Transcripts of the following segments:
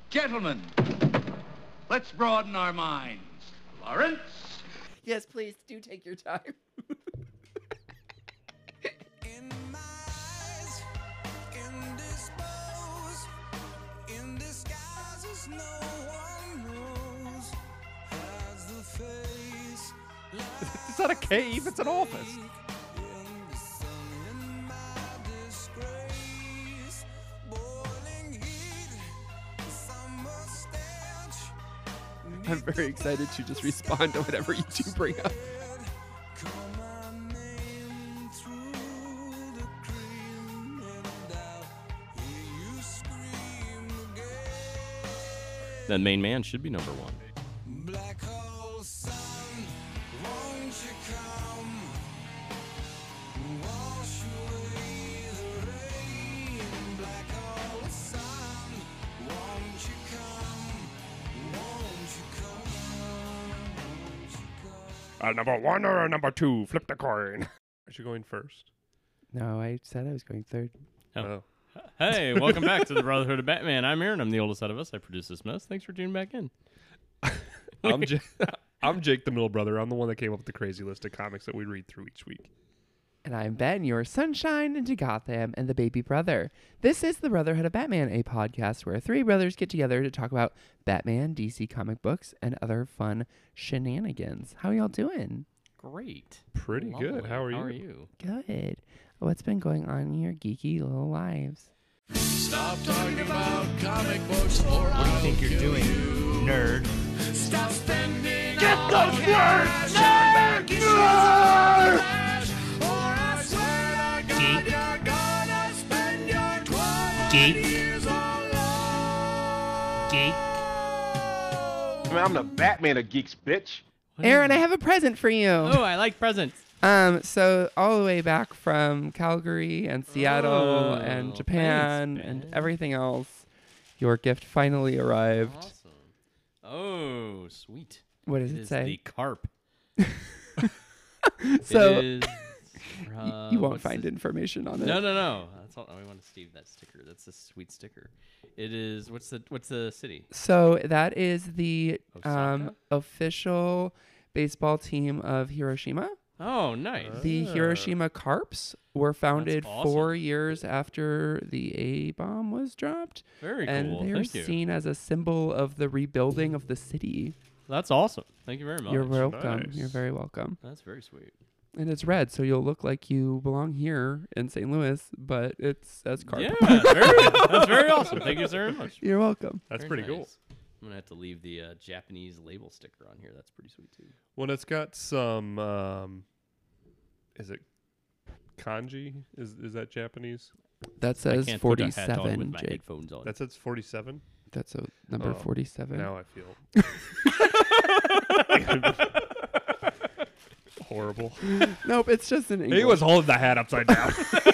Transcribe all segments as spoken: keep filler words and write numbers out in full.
Gentlemen, let's broaden our minds. Lawrence? Yes, please, do take your time. In my eyes, indisposed, in disguises no one knows, has the face like It's not a cave, it's an office. in the sun in my disgrace, boiling heat, summer stench. I'm very excited to just respond to whatever you do bring up. Call my name through the cream and I'll hear you scream again. Then Main Man should be number one. Black hole sun, won't you come? Wash away the rain. Black hole sun, won't you come? Won't you come? Won't you come? Uh, number one or number two? Flip the coin. Are you going first? No, I said I was going third. Oh. Hey, welcome back to the Brotherhood of Batman. I'm Aaron. I'm the oldest out of us. I produce this mess. Thanks for tuning back in. I'm, J- I'm Jake, the middle brother. I'm the one that came up with the crazy list of comics that we read through each week. And I'm Ben, your sunshine into Gotham and the baby brother. This is the Brotherhood of Batman, a podcast where three brothers get together to talk about Batman, D C comic books, and other fun shenanigans. How y'all doing? Great. Pretty good. Lovely. How are How you? are you? Good. What's been going on in your geeky little lives? Stop talking about comic books or What do you think you're doing, nerd? stop spending Get all those your words, cash on nerd! back issues of Flash, or I swear to God Geek. you're gonna spend your twelve Geek. years alone. Geek. I mean, I'm the Batman of geeks, bitch. Aaron, I have a present for you. Oh, I like presents. Um, so all the way back from Calgary and Seattle Oh, and Japan thanks, and Ben. everything else, your gift finally arrived. Awesome. Oh, sweet. What does It it, is say? the carp. So it is, y- uh, you won't what's find the- information on it. No, no, no. That's all. I want to Steve that sticker. That's a sweet sticker. It is. What's the What's the city? So that is the um, Osaka? official baseball team of Hiroshima. Oh, nice. The Ah. Hiroshima Carps were founded awesome. four years after the A bomb was dropped, Very and cool. they're Thank you. seen as a symbol of the rebuilding of the city. That's awesome. Thank you very much. You're welcome. Nice. You're very welcome. That's very sweet. And it's red, so you'll look like you belong here in Saint Louis, but it's as carp. Yeah, very, that's very awesome. Thank you very much. You're welcome. That's Very pretty cool. nice. I'm gonna have to leave the uh, Japanese label sticker on here. That's pretty sweet too. Well, it's got some. Um, is it kanji? Is is that Japanese? That I says can't put a hat on with forty-seven, my Jake. headphones on. That says forty-seven. That's a number Oh, forty-seven. Now I feel horrible. Nope, it's just an English. He was holding the hat upside down.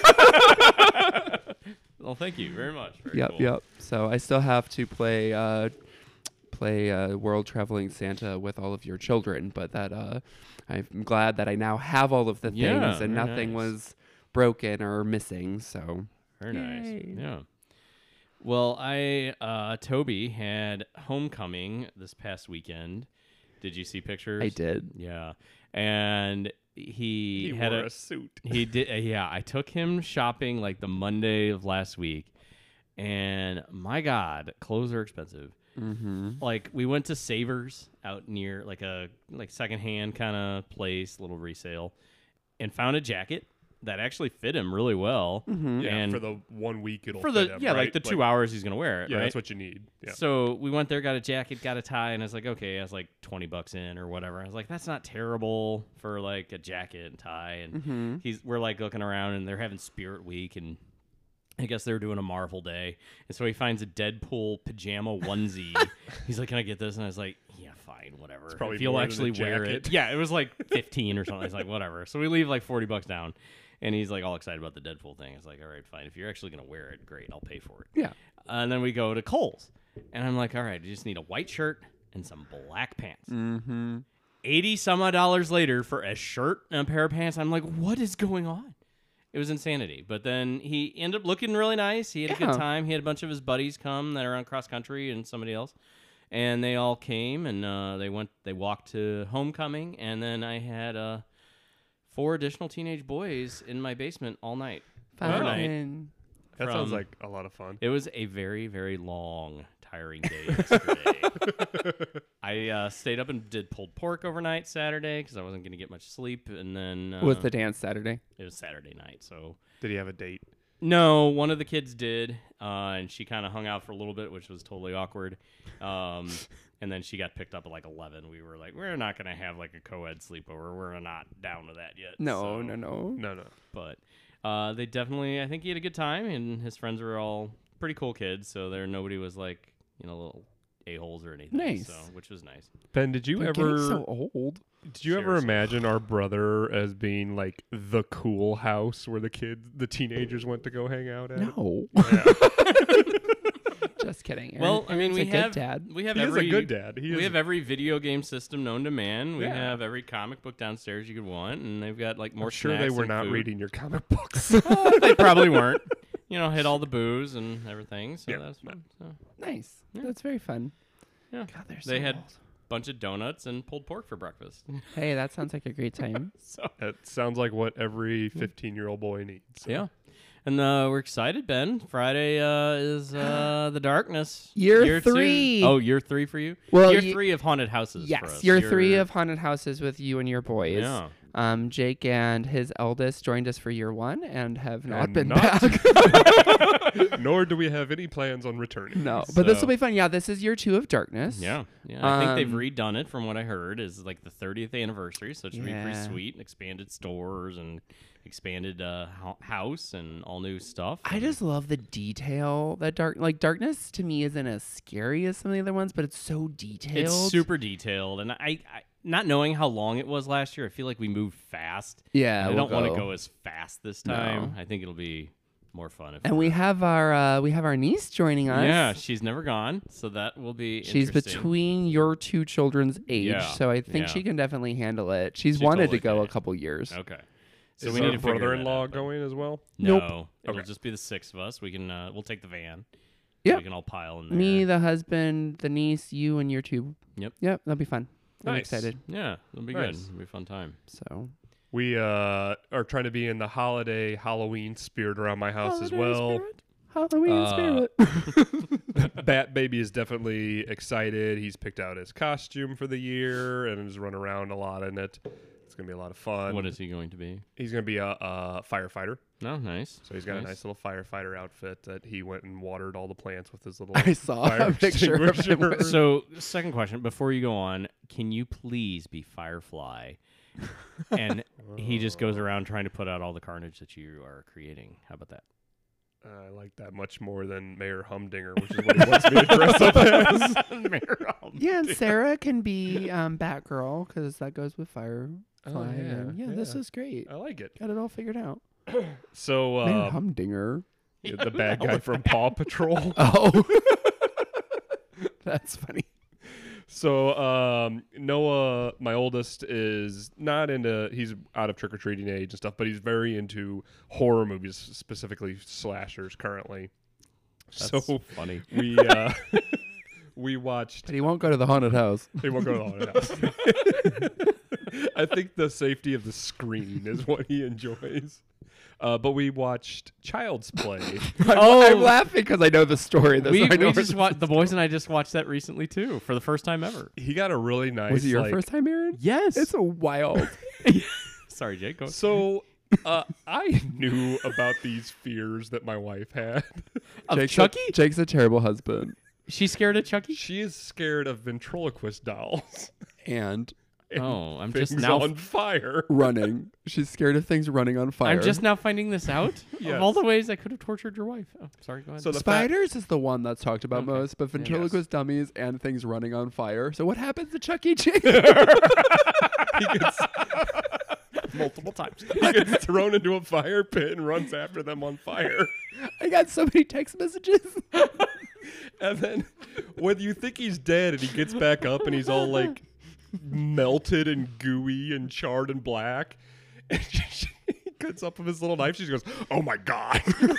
Well, thank you very much. Very Yep, cool. yep. So I still have to play uh, play uh, World Traveling Santa with all of your children, but that uh, I'm glad that I now have all of the things Yeah, and very nothing nice. was broken or missing. So Very nice. Yay. Yeah. Well, I uh, Toby had homecoming this past weekend. Did you see pictures? I did. Yeah, and he, He had wore a, a suit. He did. Uh, yeah, I took him shopping like the Monday of last week, and my God, clothes are expensive. Mm-hmm. Like we went to Savers out near like a like secondhand kind of place, little resale, and found a jacket that actually fit him really well. Mm-hmm. Yeah, and for the one week it'll for fit the him, yeah, right? like the two hours he's gonna wear it. Yeah, right? that's what you need. Yeah. So we went there, got a jacket, got a tie, and I was like, okay, I was like twenty bucks in or whatever. I was like, that's not terrible for like a jacket and tie. And Mm-hmm. he's we're like looking around, and they're having Spirit Week, and I guess they're doing a Marvel Day. And so he finds a Deadpool pajama onesie. He's like, can I get this? And I was like, yeah, fine, whatever. It's probably if you'll more than actually a wear jacket. it. Yeah, it was like fifteen or something. I was like, whatever. So we leave like forty bucks down. And he's like all excited about the Deadpool thing. I was like, all right, fine. If you're actually going to wear it, great. I'll pay for it. Yeah. And then we go to Kohl's. And I'm like, all right, I just need a white shirt and some black pants. Mm-hmm. eighty some odd dollars later for a shirt and a pair of pants. I'm like, what is going on? It was insanity. But then he ended up looking really nice. He had a Yeah. good time. He had a bunch of his buddies come that are on cross country and somebody else. And they all came and uh, they went. They walked to homecoming. And then I had uh, four additional teenage boys in my basement all night. Overnight. Fun. That sounds from- like a lot of fun. It was a very, very long, tiring day yesterday. I uh, stayed up and did pulled pork overnight Saturday because I wasn't going to get much sleep. And then uh, Was the dance Saturday? it was Saturday night. So Did he have a date? no, one of the kids did, uh, and she kind of hung out for a little bit, which was totally awkward. Um, and then she got picked up at like eleven. We were like, we're not going to have like a co-ed sleepover. We're not down with that yet. No, so- no, no. No, no. But uh, they definitely, I think he had a good time, and his friends were all pretty cool kids. So there, nobody was like, you know, little a-holes or anything. Nice. So, which was nice. Ben, did you They're ever getting so old. did you ever Seriously. imagine our brother as being like the cool house where the kids, the teenagers went to go hang out at? No. Just kidding. Aaron. Well, I mean, Aaron's we a good have dad. we have He is every a good dad. He we is have every video game system known to man. We Yeah. have every comic book downstairs you could want, and they've got like more. I'm sure they snacks were and not food. reading your comic books. They probably weren't. You know, hit all the booze and everything, so Yeah. that's fun. So, Nice. Yeah. That's very fun. yeah, God, they're so they had old. a bunch of donuts and pulled pork for breakfast. Hey, that sounds like a great time. so That sounds like what every fifteen-year-old boy needs. yeah. And uh, we're excited, Ben. Friday uh, is uh, the darkness. Year two. three. Oh, year three for you? Well, year ye- three of haunted houses. for Yes, us. year three of haunted houses with you and your boys. Yeah. Um, Jake and his eldest joined us for year one and have not And been not- back. Nor do we have any plans on returning. No, but this So- will be fun. Yeah, this is year two of Darkness. Yeah, yeah. I think they've Um, redone it from what I heard. Is like the thirtieth anniversary, so it should be pretty Yeah. sweet. Expanded stores and expanded uh, ho- house and all new stuff. I and- just love the detail that dark like Darkness to me isn't as scary as some of the other ones, but it's so detailed. it's super detailed, and I, I not knowing how long it was last year, I feel like we moved fast. Yeah, and I we'll don't want to go. go as fast this time. No. I think it'll be more fun. If And we have our uh, we have our niece joining us. yeah, she's never gone, so that will be. She's interesting. between your two children's age, Yeah, so I think yeah. she can definitely handle it. She's She wanted totally to go can. a couple years. Okay, so Is we our need to figure that brother-in-law out, but- going as well? No, Nope. it'll Okay. just be the six of us. We can uh, we'll take the van. Yep. So we can all pile in there. Me, the husband, the niece, you, and your two. Yep. Yep, that'll be fun. I'm Nice. excited. Yeah, it'll be Nice. good. It'll be a fun time. So We uh, are trying to be in the holiday Halloween spirit around my house as Holiday well. spirit. Halloween Uh, spirit. Bat Baby is definitely excited. He's picked out his costume for the year and has run around a lot in it. It's gonna be a lot of fun. What is he going to be? He's gonna be a, a firefighter. No, nice. So he's got Nice. a nice little firefighter outfit that he went and watered all the plants with his little. I saw fire a picture of him extinguisher. with- So, second question before you go on, can you please be Firefly? And he just goes around trying to put out all the carnage that you are creating. How about that? I like that much more than Mayor Humdinger, which is what he wants me to dress up as. Yeah, and Sarah can be um, Batgirl because that goes with Firefly. Oh, yeah, and yeah, this yeah. is great. I like it. Got it all figured out. So Mayor uh, Humdinger. yeah, the bad guy from Paw Patrol. Oh, that's funny. So um, Noah, my oldest, is not into. He's out of trick or treating age and stuff, but he's very into horror movies, specifically slashers. Currently, That's so funny. we uh, we watched. But he won't go to the haunted house. He won't go to the haunted house. I think the safety of the screen is what he enjoys. Uh, but we watched Child's Play. I'm, Oh. I'm laughing because I know the story. That's We, why I know we where just this wa- is the boys and I just watched that recently too for the first time ever. He got a really nice. Was it your like- first time, Aaron? Yes. It's a wild. Sorry, Jake. Go. So uh, I knew about these fears that my wife had. Of Jake's Chucky? A, Jake's a terrible husband. She's scared of Chucky. She is scared of ventriloquist dolls. And and Oh, I'm things just now. on fire. running. She's scared of things running on fire. I'm just now finding this out. Yes. Of all the ways I could have tortured your wife. Oh, sorry. Go ahead. So the Spiders is the one that's talked about Okay. most, but ventriloquist dummies and things running on fire. So what happens to Chuck E. Cheese? he gets, multiple times. he gets thrown into a fire pit and runs after them on fire. I got so many text messages. And then when you think he's dead and he gets back up and he's all like melted and gooey and charred and black, and he cuts up with his little knife. She goes, "Oh my god!"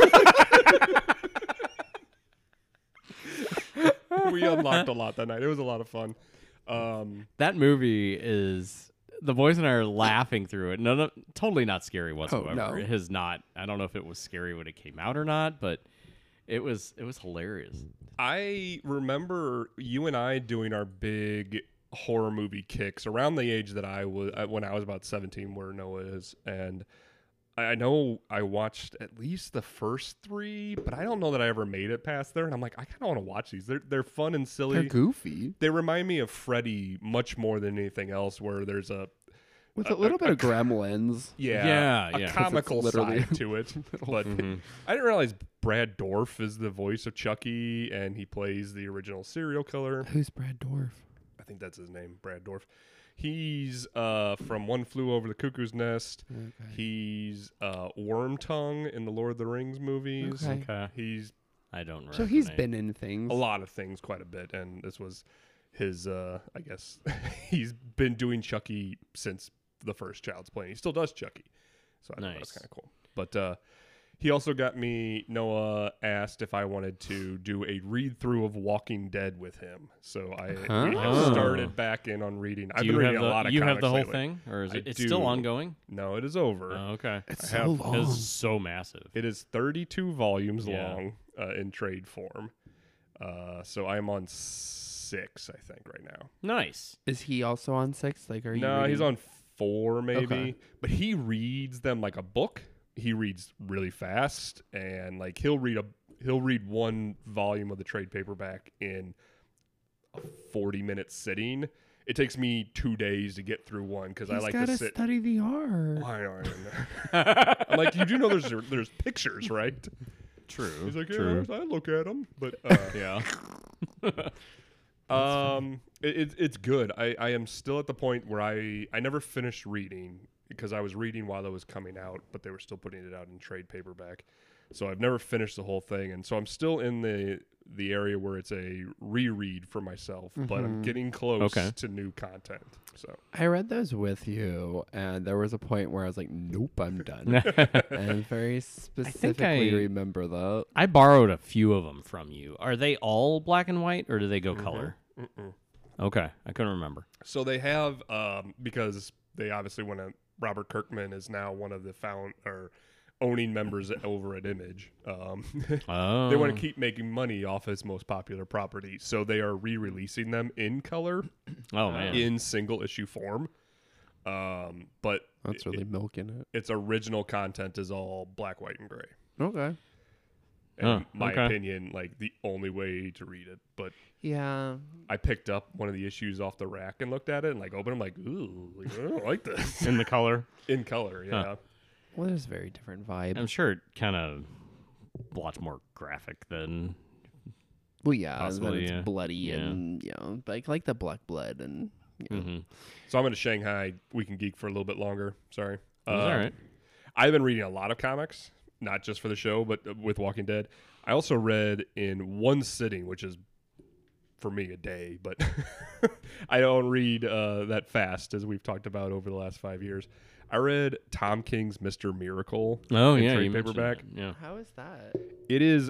We unlocked a lot that night. It was a lot of fun. Um, That movie is the boys and I are laughing through it. No, no, totally not scary whatsoever. no. It has not. I don't know if it was scary when it came out or not, but it was. It was hilarious. I remember you and I doing our big horror movie kicks around the age that I was uh, when I was about seventeen, where Noah is, and I I know I watched at least the first three, but I don't know that I ever made it past there. And I'm like, I kind of want to watch these. They're they're fun and silly. They're goofy. They remind me of Freddy much more than anything else, where there's a With a little bit of gremlins. yeah, Yeah, a yeah. 'Cause it's comical literally side to it. But I didn't realize Brad Dourif is the voice of Chucky, and he plays the original serial killer. Who's Brad Dorf? I think that's his name, Brad Dourif. He's uh, from One Flew Over the Cuckoo's Nest. Okay. He's uh, Wormtongue in the Lord of the Rings movies. Okay. Okay. He's I don't remember. So he's been in things. a lot of things quite a bit, and this was his, uh, I guess, he's been doing Chucky since the first Child's Play. He still does Chucky. So I thought that was Nice. kind of cool. But uh, he also got me, Noah asked if I wanted to do a read through of Walking Dead with him. So I Huh? we have Oh. started back in on reading. I've Do been you have reading the, a lot of you have comics the whole lately. thing, or is I it? It's do. still ongoing. No, it is over. Oh, okay. It's I so have- long. Because it's so massive. It is thirty-two volumes Yeah. long uh, in trade form. Uh, so I'm on six, I think, right now. Nice. Is he also on six? Like, are you? No, he's reading- on four maybe, Okay. but he reads them like a book. He reads really fast, and like he'll read a he'll read one volume of the trade paperback in a forty minute sitting. It takes me two days to get through one because I He's like gotta to sit. study the art. I know, I know. I'm like, you do know there's there's pictures, right? True. He's like, yeah, True. I look at them, but uh, Yeah. Um, it, it, it's good. I, I am still at the point where I, I never finished reading because I was reading while it was coming out, but they were still putting it out in trade paperback. So I've never finished the whole thing, and so I'm still in the the area where it's a reread for myself, but I'm getting close Okay. to new content. So I read those with you, and there was a point where I was like, "Nope, I'm done." And very specifically I- remember that. I borrowed a few of them from you. Are they all black and white, or do they go color? Mm-mm. Okay, I couldn't remember. So they have um, because they obviously want to. Robert Kirkman is now one of the found or owning members over at Image. Um, Oh, They want to keep making money off his most popular property, so they are re-releasing them in color Oh man. in single issue form. Um, but That's it- really milking it. its original content is all black, white, and gray. Okay. And Huh, in my okay. opinion, like the only way to read it. But Yeah. I picked up one of the issues off the rack and looked at it and like opened. I'm like, ooh, like, I don't like this in the color. in color. Yeah. Huh. Well, there's a very different vibe. I'm sure it kind of a lot more graphic than. well, yeah, and then possibly, it's yeah. bloody Yeah. and you know, like like the black blood and you know. Mm-hmm. So I'm going to Shanghai. We can geek for a little bit longer. Sorry. all Um, right. I've been reading a lot of comics, not just for the show, but uh, with Walking Dead. I also read in one sitting, which is for me a day, but I don't read uh, that fast, as we've talked about over the last five years. I read Tom King's Mister Miracle. Oh in yeah, trade you mentioned paperback. that. Yeah. How is that? It is.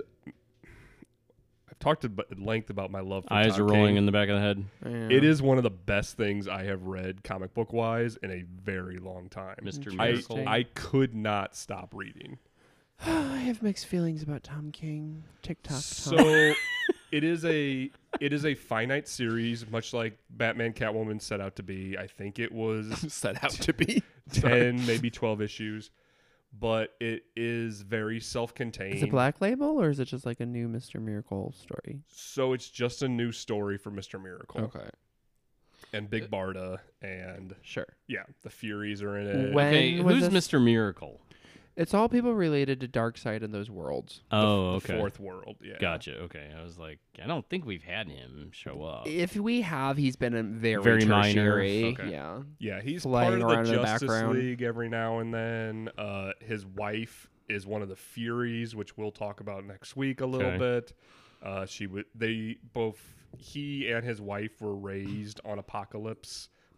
I've talked at at length about my love for Eyes Tom are rolling King. in the back of the head. It is one of the best things I have read comic book wise in a very long time. Mister I, Miracle. I could not stop reading. I have mixed feelings about Tom King. TikTok. Tom. So it is a it is a finite series, much like Batman Catwoman set out to be. I think it was set out to be. ten, maybe twelve issues, but it is very self-contained. Is it Black Label or is it just like a new Mister Miracle story? So it's just a new story for Mister Miracle Okay, and Big Barda, and sure. yeah, the Furies are in it. When Okay, was who's this? Mister Miracle? It's all people related to Darkseid in those worlds. Oh, the okay. fourth world. Yeah, Gotcha. Okay, I was like, I don't think we've had him show up. If we have, he's been a very, Very minor. tertiary. Okay. Yeah. Yeah, he's Flying part of around the in the Justice background. League every now and then. Uh, his wife is one of the Furies, which we'll talk about next week a little Okay. bit. Uh, she would. They both. He and his wife were raised on Apocalypse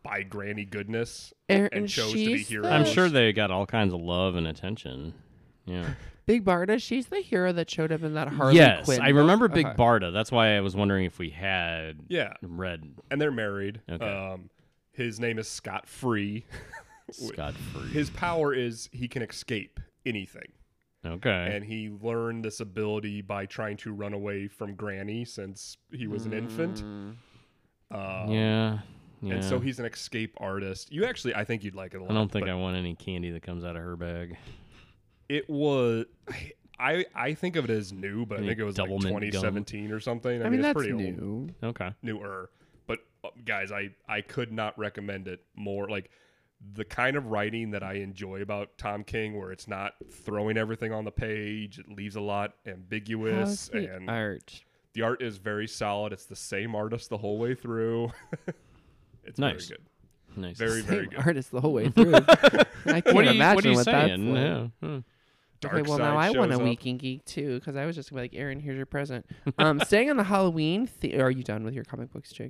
by granny goodness Aaron, and chose to be she's heroes. the- I'm sure they got all kinds of love and attention. Yeah. Big Barda, she's the hero that showed up in that Harley yes, Quinn. I remember Big Okay. Barda. That's why I was wondering if we had Yeah, read and they're married. Okay. Um, his name is Scott Free. Scott Free. His power is he can escape anything. Okay. And he learned this ability by trying to run away from Granny since he was an infant. Um, yeah. Yeah. And so he's an escape artist. You actually, I think you'd like it a lot. I don't think but I want any candy that comes out of her bag. It was. I, I I think of it as new, but I Any think it was like double mint twenty seventeen or something. I, I mean, mean, it's that's pretty new. Okay. old, newer. But uh, guys, I I could not recommend it more. Like the kind of writing that I enjoy about Tom King, where it's not throwing everything on the page, it leaves a lot ambiguous, How's the and art? the art is very solid. It's the same artist the whole way through. It's Nice. very good. Nice. Very very Same good. artist the whole way through. I can't What are you, imagine what are you what that's saying? like. Yeah. Hmm. Okay, well now Darkseid I want a shows up. Weekend Geek too, because I was just like, Aaron, here's your present. Um, staying on the Halloween. The- are you done with your comic books, Jake?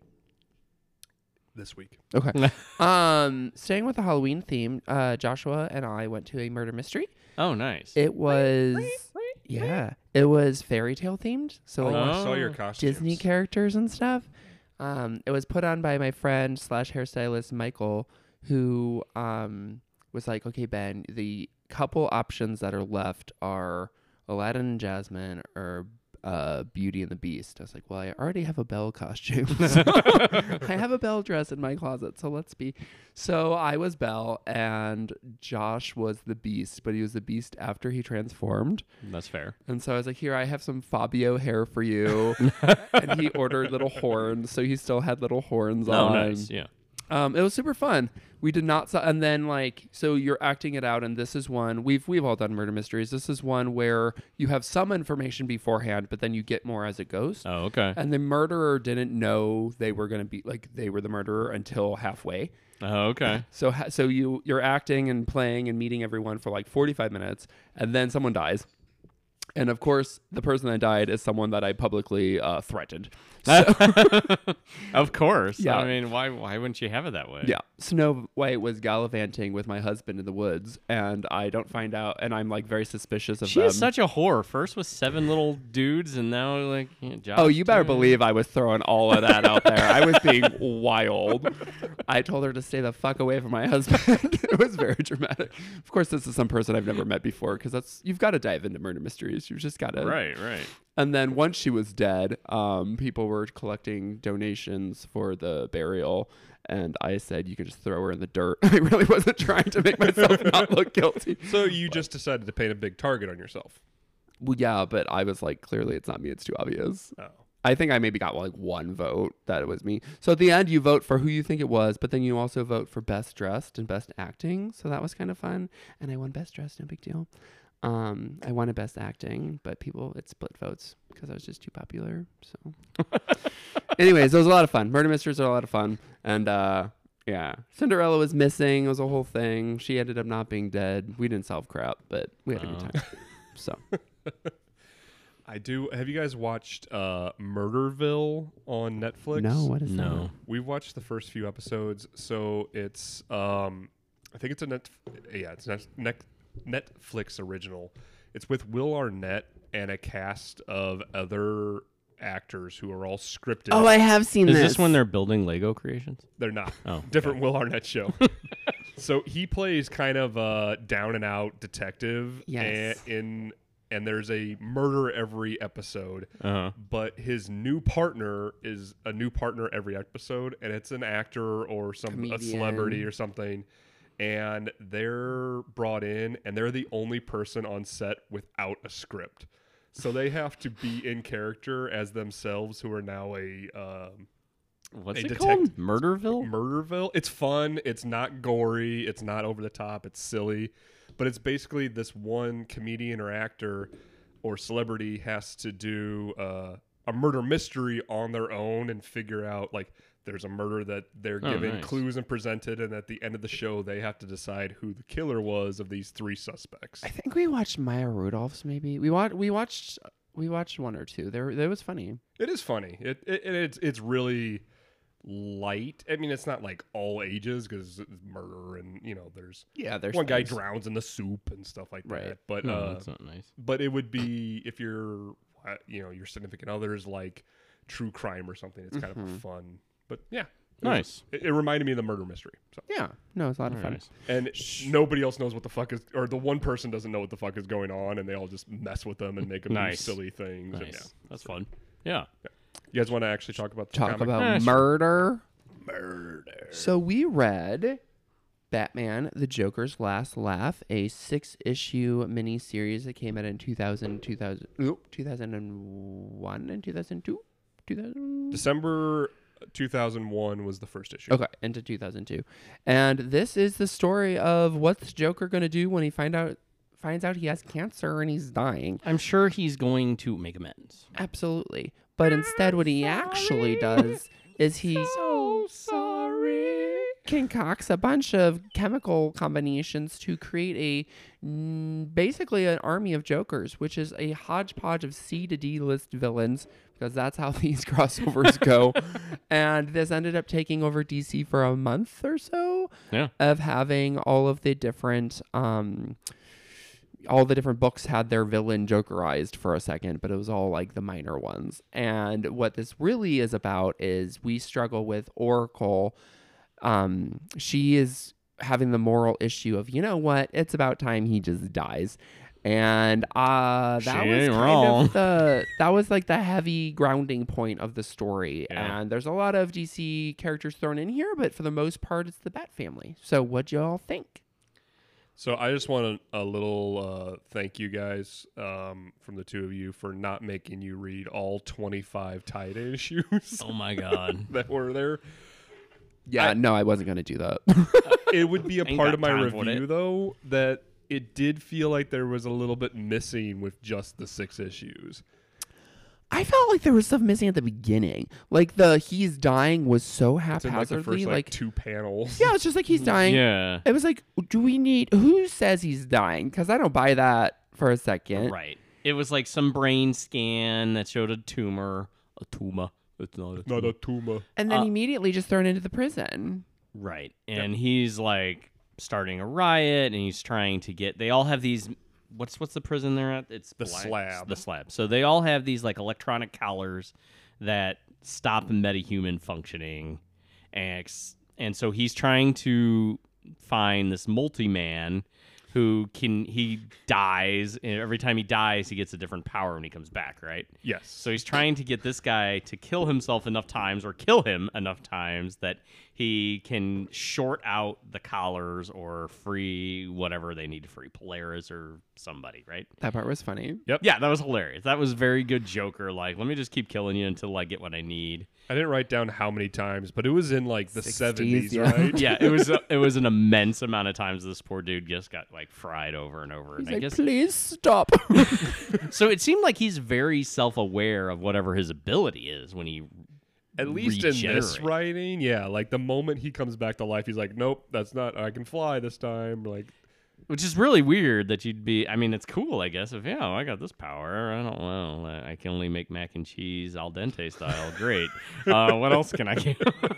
this week. Okay. um, staying with the Halloween theme, uh, Joshua and I went to a murder mystery. Oh, nice. It was, yeah, it was fairy tale themed. So Oh, like I saw your Oh. costumes. Disney characters and stuff. Um, it was put on by my friend slash hairstylist Michael, who um was like, okay, Ben, the couple options that are left are Aladdin and Jasmine or uh, Beauty and the Beast. I was like, well, I already have a Belle costume. So I have a Belle dress in my closet, so let's be. So I was Belle, and Josh was the Beast, but he was the Beast after he transformed. That's fair. And so I was like, here, I have some Fabio hair for you. And he ordered little horns, so he still had little horns Oh, on. nice. Yeah. Um, it was super fun. We did not, so, and then like, so you're acting it out, and this is one we've we've all done murder mysteries. This is one where you have some information beforehand, but then you get more as it goes. Oh, okay. And the murderer didn't know they were gonna be like they were the murderer until halfway. Oh, okay. So ha- so you you're acting and playing and meeting everyone for like forty-five minutes, and then someone dies. And of course, the person that died is someone that I publicly uh, threatened. So, Of course. Yeah. I mean, why why wouldn't you have it that way? yeah, Snow White was gallivanting with my husband in the woods, and I don't find out, and I'm like very suspicious of She them. is such a whore. First with seven little dudes, and now like you know, Josh Oh, you better too. believe I was throwing all of that out there. I was being wild. I told her to stay the fuck away from my husband. It was very dramatic. Of course, this is some person I've never met before, because that's you've got to dive into murder mysteries. You've just got to. Right, right. And then once she was dead, um, people were collecting donations for the burial. And I said, you can just throw her in the dirt. I really wasn't trying to make myself not look guilty. So you just decided to paint a big target on yourself. Well, yeah, but I was like, clearly it's not me. It's too obvious. Oh. I think I maybe got like one vote that it was me. So at the end, you vote for who you think it was, but then you also vote for best dressed and best acting. So that was kind of fun. And I won best dressed, no big deal. Um, I wanted best acting, but people, it split votes because I was just too popular. So, anyways, it was a lot of fun. Murder mysteries are a lot of fun, and uh, yeah, Cinderella was missing. It was a whole thing. She ended up not being dead. We didn't solve crap, but we had a good Oh. time. So, I do. Have you guys watched uh, Murderville on Netflix? no, what is No. We've watched the first few episodes. So it's, um, I think it's a net. Yeah, it's net, net, Netflix original. It's with Will Arnett and a cast of other actors who are all scripted. that? Oh, I have seen Is this. this when they're building Lego creations? They're not. Oh, Different Will Arnett show. So he plays kind of a down and out detective. Yes. And, in and there's a murder every episode. Uh-huh. But his new partner is a new partner every episode, and it's an actor or some a Comedian. celebrity or something. And they're brought in, and they're the only person on set without a script. So they have to be in character as themselves, who are now a um, What's A it detect- called? Murderville? Murderville. It's fun. It's not gory. It's not over the top. It's silly. But it's basically this one comedian or actor or celebrity has to do uh, a murder mystery on their own and figure out, like, there's a murder that they're Oh, given nice. clues and presented, and at the end of the show, they have to decide who the killer was of these three suspects. I think we watched Maya Rudolph's. Maybe we watched. We watched. We watched one or two. There, that was funny. It is funny. It, it, it it's it's really light. I mean, it's not like all ages because murder and you know, there's Yeah, there's one guy things. drowns in the soup and stuff like Right. that. But No, uh, that's not nice. but it would be if you're uh, you know your significant others like true crime or something. It's kind of a fun. But yeah, it was- Nice. It, it reminded me of the murder mystery. So. Yeah, no, it's a lot of Very fun. nice. And nobody else knows what the fuck is, or the one person doesn't know what the fuck is going on, and they all just mess with them and make them Nice. do silly things. And Nice. yeah. That's fun. Yeah. You guys want to actually talk about the Talk comic? about Eh, sure. murder. murder? So we read Batman: The Joker's Last Laugh, a six-issue miniseries that came out in two thousand, two thousand, nope, two thousand one and two thousand two, two thousand. December two thousand one was the first issue. Okay, into two thousand two, and this is the story of what's Joker gonna do when he find out finds out he has cancer and he's dying. I'm sure he's going to make amends. Absolutely, but instead, what he actually does is he So sorry. concocts a bunch of chemical combinations to create a mm, basically an army of Jokers, which is a hodgepodge of C to D list villains, because that's how these crossovers go. And this ended up taking over D C for a month or so Yeah. of having all of the different um all the different books had their villain Jokerized for a second, but it was all like the minor ones. And what this really is about is we struggle with Oracle. Um, she is having the moral issue of, you know what, it's about time he just dies. And uh, that She was ain't kind wrong. of the that was like the heavy grounding point of the story. Yeah. And there's a lot of D C characters thrown in here, but for the most part, it's the Bat family. So what'd y'all think? So I just want a, a little uh, thank you guys um, from the two of you for not making you read all twenty-five tied issues Oh my God. that were there. Yeah, I- no, I wasn't gonna do that. It would be a Ain't part got of my time for review it. though that it did feel like there was a little bit missing with just the six issues. I felt like there was stuff missing at the beginning. Like the he's dying was so It's in like the haphazardly. first Like, like, two panels. yeah, it's just like he's dying. Yeah. It was like, do we need? Who says he's dying? Because I don't buy that for a second. Right. It was like some brain scan that showed a tumor. A tumor. It's not a Not tumor. a tumor. And then Uh, immediately just thrown into the prison. Right. And he's like starting a riot and he's trying to get they all have these what's what's the prison they're at? It's The black- slab. The slab. So they all have these like electronic collars that stop metahuman functioning. And ex- and so he's trying to find this multi-man who can he dies and every time he dies he gets a different power when he comes back, right? Yes. So he's trying to get this guy to kill himself enough times or kill him enough times that he can short out the collars or free whatever they need to free, Polaris or somebody, right? That part was funny. Yeah, that was hilarious. That was very good Joker. Like, let me just keep killing you until I get what I need. I didn't write down how many times, but it was in like the sixties, seventies, yeah. right? Yeah, it was a, it was an immense amount of times this poor dude just got like fried over and over. He's And I like, guess please stop. so. It seemed like he's very self-aware of whatever his ability is when he At least in this regenerate. writing, yeah. Like the moment he comes back to life, he's like, "Nope, that's not. I can fly this time." Like, Which is really weird that you'd be. I mean, it's cool, I guess. If yeah, I got this power. I don't know. I can only make mac and cheese al dente style. Great. Uh, what else can I do?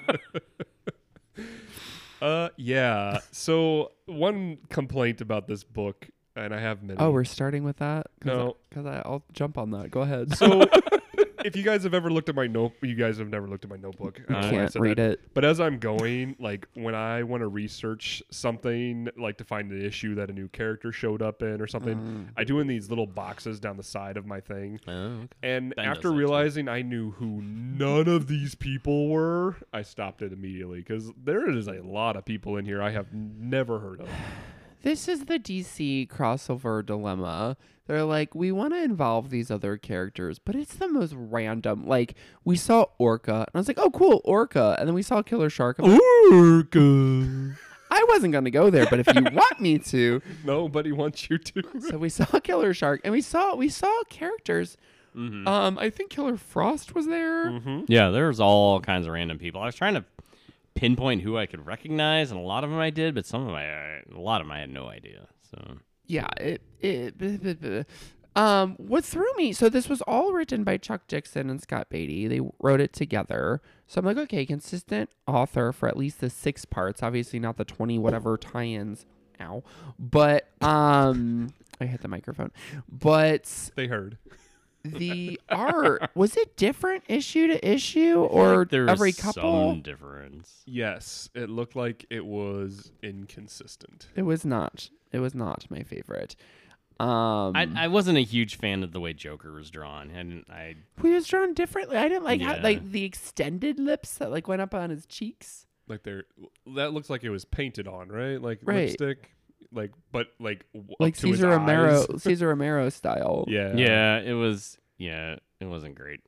uh, yeah. So one complaint about this book, and I have many. Oh, we're starting with that? No. Because I'll jump on that. Go ahead. So if you guys have ever looked at my note, you guys have never looked at my notebook. You I don't know why I can't said read that. it. But as I'm going, like when I want to research something, like to find an issue that a new character showed up in or something, Mm. I do in these little boxes down the side of my thing. Oh, okay. And Ben does after that too. realizing I knew who none of these people were, I stopped it immediately because there is a lot of people in here I have never heard of. This is the D C crossover dilemma. They're like, we want to involve these other characters, but it's the most random. Like, we saw Orca, and I was like, oh, cool, Orca. And then we saw Killer Shark. I'm like, Orca. I wasn't going to go there, but if you want me to. Nobody wants you to. So we saw Killer Shark, and we saw we saw characters. Mhm. Um, I think Killer Frost was there. Mm-hmm. Yeah, there's all kinds of random people. I was trying to pinpoint who I could recognize, and a lot of them I did, but some of them I, a lot of them I had no idea. So Yeah, it, it, b- b- b- Um, what threw me, so this was all written by Chuck Dixon and Scott Beatty. They wrote it together. So I'm like, okay, consistent author for at least the six parts. Obviously not the twenty whatever tie-ins. Ow. But, um, I hit the microphone. But They heard. the art, was it different issue to issue or There was every couple? some difference. Yes, it looked like it was inconsistent. It was not. It was not my favorite. Um, I, I wasn't a huge fan of the way Joker was drawn, and I he was drawn differently. I didn't like how, Yeah. like the extended lips that like went up on his cheeks. Like they're that looks like it was painted on, right? Like Right. lipstick, like but like w- Like up to his Caesar Romero, eyes. Caesar Romero style. Yeah, yeah, it was yeah, it wasn't great.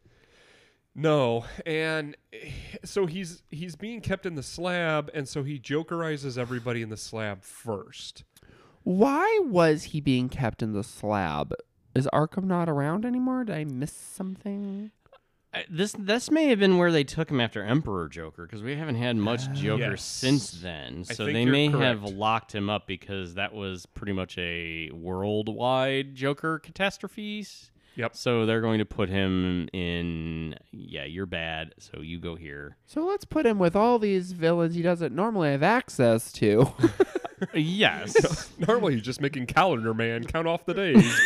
No, and eh, so he's he's being kept in the slab, and so he jokerizes everybody in the slab first. Why was he being kept in the slab? Is Arkham not around anymore? Did I miss something? I, this this may have been where they took him after Emperor Joker, because we haven't had much Joker Yes. since then. I So think they you're may have correct. locked him up because that was pretty much a worldwide Joker catastrophes. Yep. So they're going to put him in. Yeah, you're bad. So you go here. So let's put him with all these villains he doesn't normally have access to. Yes. Normally, he's just making Calendar Man count off the days,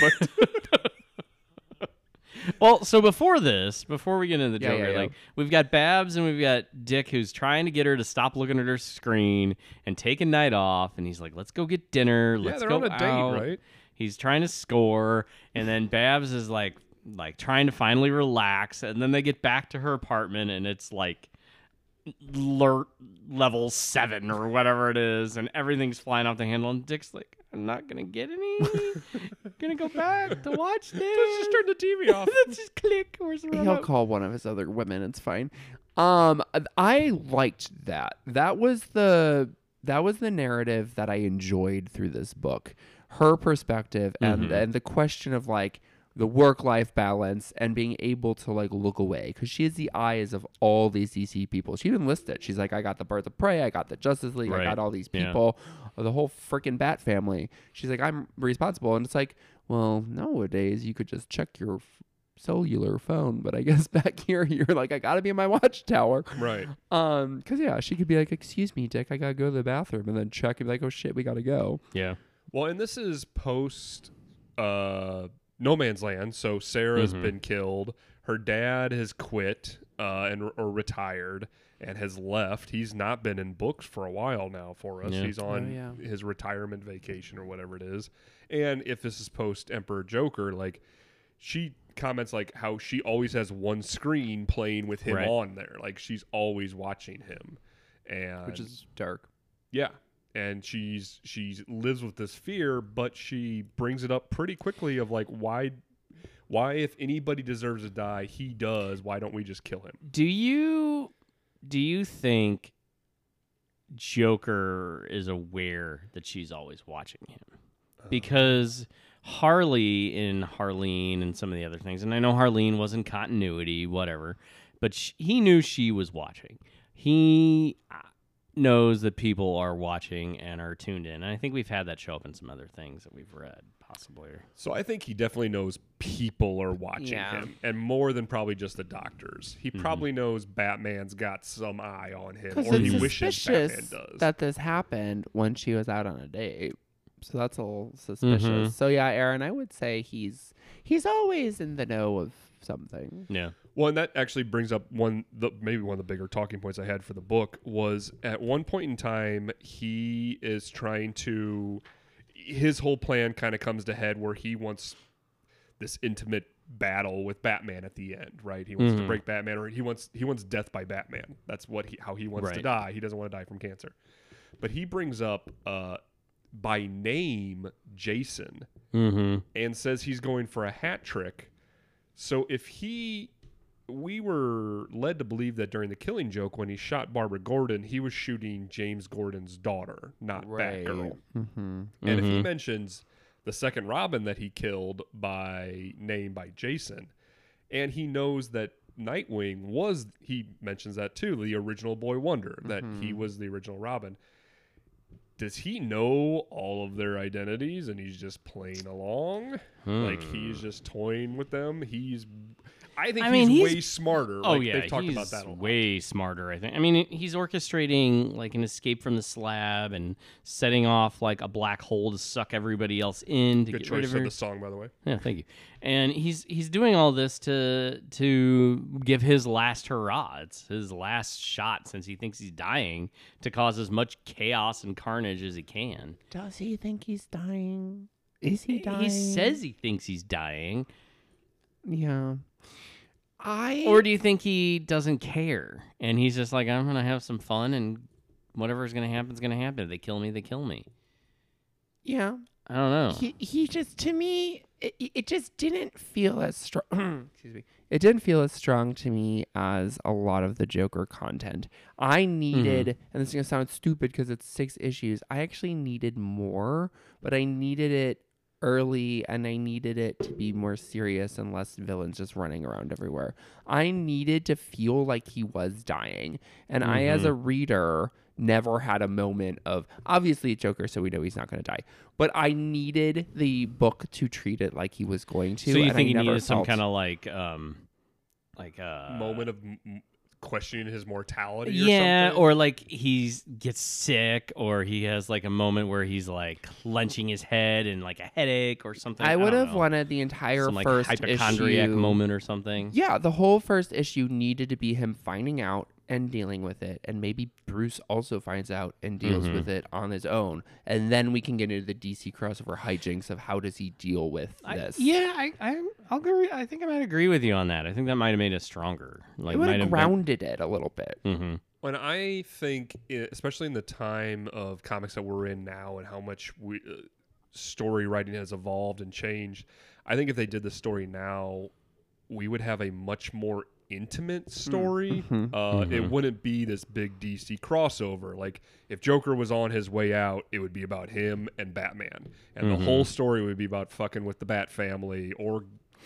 but Well, so before this, before we get into the Yeah, Joker, yeah, yeah. like we've got Babs and we've got Dick, who's trying to get her to stop looking at her screen and take a night off, and he's like, "Let's go get dinner. yeah, Let's they're go on a date, out." right? He's trying to score, and then Babs is like, like trying to finally relax, and then they get back to her apartment, and it's like alert level seven or whatever it is, and everything's flying off the handle, and Dick's like, "I'm not gonna get any. Gonna go back to watch this. Let's just turn the T V off." Let's just click. Where's the He'll remote?" call one of his other women. It's fine. Um, I liked that. That was the that was the narrative that I enjoyed through this book. Her perspective and Mhm. and the question of like the work life balance and being able to like look away because she has the eyes of all these D C people. She even listed it. She's like, I got the Birds of Prey, I got the Justice League, I Right. got all these Yeah. people, the whole freaking Bat family. She's like, I'm responsible, and it's like, well, nowadays you could just check your f- cellular phone, but I guess back here you're like, I gotta be in my watchtower. Right. Um, because yeah, she could be like, excuse me, Dick, I gotta go to the bathroom, and then check and be like, oh shit, we gotta go. Yeah. Well, and this is post uh, No Man's Land. So Sarah's Mhm. been killed. Her dad has quit uh, and or retired and has left. He's not been in books for a while now for us. Yeah. He's on Oh, yeah. his retirement vacation or whatever it is. And if this is post Emperor Joker, like she comments like how she always has one screen playing with him Right. on there. Like she's always watching him. And Which is dark. yeah. And she's she lives with this fear, but she brings it up pretty quickly of like why why if anybody deserves to die, he does. Why don't we just kill him? Do you do you think Joker is aware that she's always watching him? Because Harley in Harleen and some of the other things, and I know Harleen was in continuity, whatever, but sh- he knew she was watching. He uh, knows that people are watching and are tuned in. And I think we've had that show up in some other things that we've read, possibly. So I think he definitely knows people are watching Yeah. him, and more than probably just the doctors. He probably knows Batman's got some eye on him, Because or he it's wishes Batman suspicious does. that this happened when she was out on a date. So that's a little suspicious. Mhm. So yeah, Aaron, I would say he's he's always in the know of something. Yeah. Well, and that actually brings up one, the, maybe one of the bigger talking points I had for the book was at one point in time, he is trying to, his whole plan kind of comes to head where he wants this intimate battle with Batman at the end, right? He wants to Mhm. break Batman, or he wants he wants death by Batman. That's what he how he wants to Right. die. He doesn't want to die from cancer. But he brings up uh, by name Jason Mm-hmm. and says he's going for a hat trick. So if he, we were led to believe that during the Killing Joke, when he shot Barbara Gordon, he was shooting James Gordon's daughter, not Batgirl. Mm-hmm. And if he Mhm. mentions the second Robin that he killed by name by Jason, and he knows that Nightwing was, he mentions that too, the original Boy Wonder, that he was the original Robin. does he know all of their identities and he's just playing along? Hmm. Like he's just toying with them. He's, I think I he's, mean, he's- way smarter. Oh like, yeah, they've talked he's about that a lot. way smarter. I think. I mean, he's orchestrating like an escape from the slab and setting off like a black hole to suck everybody else in to Good get rid choice of of her. the song, by the way. Yeah, thank you. And he's he's doing all this to to give his last hurrah. It's his last shot since he thinks he's dying to cause as much chaos and carnage as he can. Does he think he's dying? Is he dying? He says he thinks he's dying. Yeah. I Or do you think he doesn't care and he's just like, I'm gonna have some fun and whatever's gonna happen is gonna happen. If they kill me, they kill me. yeah. I don't know. He he just to me it, it just didn't feel as strong. Excuse me. It didn't feel as strong to me as a lot of the Joker content. I needed, and this is gonna sound stupid because it's six issues. I actually needed more, but I needed it early, and I needed it to be more serious and less villains just running around everywhere. I needed to feel like he was dying, and I, as a reader, never had a moment of, obviously it's Joker, so we know he's not going to die, but I needed the book to treat it like he was going to. So you and think I he never needed some felt- kind of like, um, like uh, Moment of m- m- questioning his mortality. yeah, or something. or like he's gets sick, or he has like a moment where he's like clenching his head and like a headache or something. I don't would have know. wanted the entire some like first hypochondriac issue. moment or something. Yeah, the whole first issue needed to be him finding out and dealing with it, and maybe Bruce also finds out and deals Mhm. with it on his own, and then we can get into the D C crossover hijinks of how does he deal with I- this. yeah, I, I, I'll agree. I think I might agree with you on that. I think that might have made it stronger. Like, it would might have have grounded it a little bit. Mm-hmm. When I think, i- especially in the time of comics that we're in now and how much we, uh, story writing has evolved and changed, I think if they did the story now, we would have a much more intimate story. Mhm. Uh, It Mhm. wouldn't be this big D C crossover. Like, if Joker was on his way out, it would be about him and Batman. And Mhm. the whole story would be about fucking with the Bat family or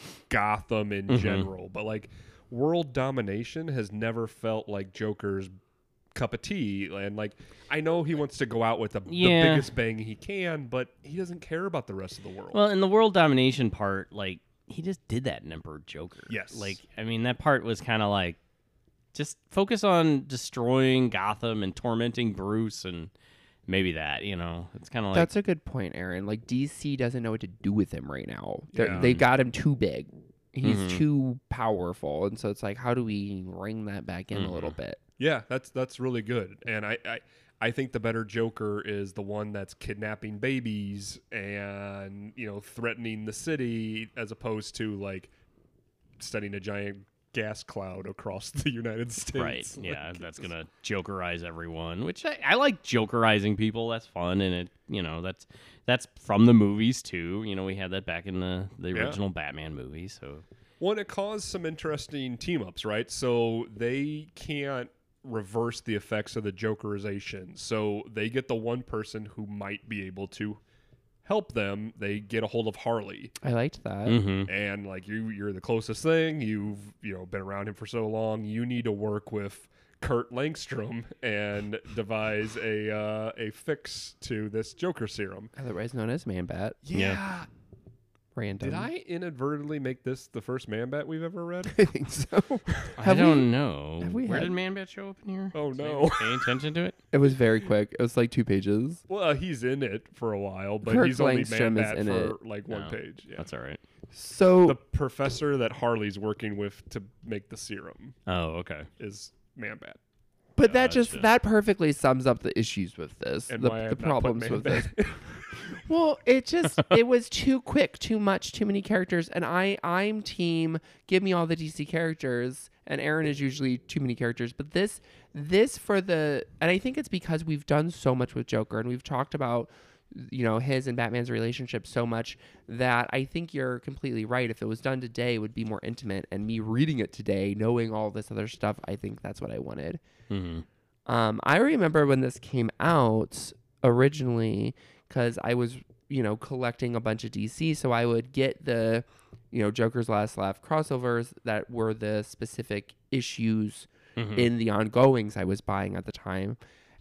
Gotham in Mhm. general. But, like, world domination has never felt like Joker's cup of tea. And, like, I know he wants to go out with the, Yeah. the biggest bang he can, but he doesn't care about the rest of the world. Well, in the world domination part, like he just did that in Emperor Joker. Yes. Like, I mean, that part was kind of like just focus on destroying Gotham and tormenting Bruce, and maybe that. You know, it's kind of like That's a good point, Aaron. Like D C doesn't know what to do with him right now. They're- Yeah. They got him too big. He's Mhm. too powerful, and so it's like, how do we ring that back in a little Mhm. bit? Yeah, that's that's really good. And I, I I think the better Joker is the one that's kidnapping babies and, you know, threatening the city as opposed to like sending a giant gas cloud across the United States. right. Yeah, Like, that's it's- gonna Jokerize everyone, which I, I like Jokerizing people. That's fun, and it you know that's that's from the movies too. You know, we had that back in the the Yeah. original Batman movie. So Well, and it caused some interesting team ups, right? So they can't reverse the effects of the Jokerization. So they get the one person who might be able to help them. They get a hold of Harley. I liked that. Mhm. And like you you're the closest thing. You've, you know, been around him for so long. You need to work with Kurt Langstrom and devise a uh, a fix to this Joker serum. Otherwise known as Man Bat. Yeah. Random. Did I inadvertently make this the first Man Bat we've ever read? I think so. I Have don't we- know. have we Where had- did Man Bat show up in here? Oh, Is no. anyone Paying attention to it? It was very quick. It was like two pages. Well, he's in it for a while, but Kurt he's only Langstrom Man is Bat in for it. like one No. page. Yeah. That's all right. So The professor that Harley's working with to make the serum Oh, okay. is Man Bat. But that just Gotcha. that perfectly sums up the issues with this, And the, why the I've not put problems Man with Bat. this. Well, it just it was too quick, too much, too many characters, and I I'm team give me all the D C characters, and Aaron is usually too many characters, but this this for the and I think it's because we've done so much with Joker and we've talked about you know his and Batman's relationship so much that I think you're completely right. If it was done today, it would be more intimate, and me reading it today, knowing all this other stuff, I think that's what I wanted. Mm-hmm. Um, I remember when this came out originally because I was, you know, collecting a bunch of D C, so I would get the, you know, Joker's Last Laugh crossovers that were the specific issues Mhm. in the ongoings I was buying at the time.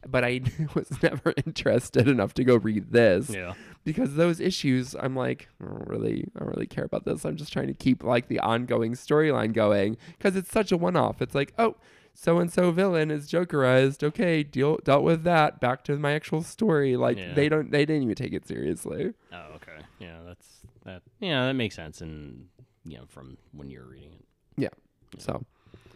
but I was never interested enough to go read this. Yeah. Because those issues, I'm like, I don't really, I don't really care about this. I'm just trying to keep like the ongoing storyline going because it's such a one-off. It's like, oh, so and so villain is Jokerized. Okay, deal dealt with that. Back to my actual story. Like Yeah. they don't, they didn't even take it seriously. Oh, okay. Yeah, that's that. Yeah, that makes sense. And you know, from when you're reading it. Yeah. So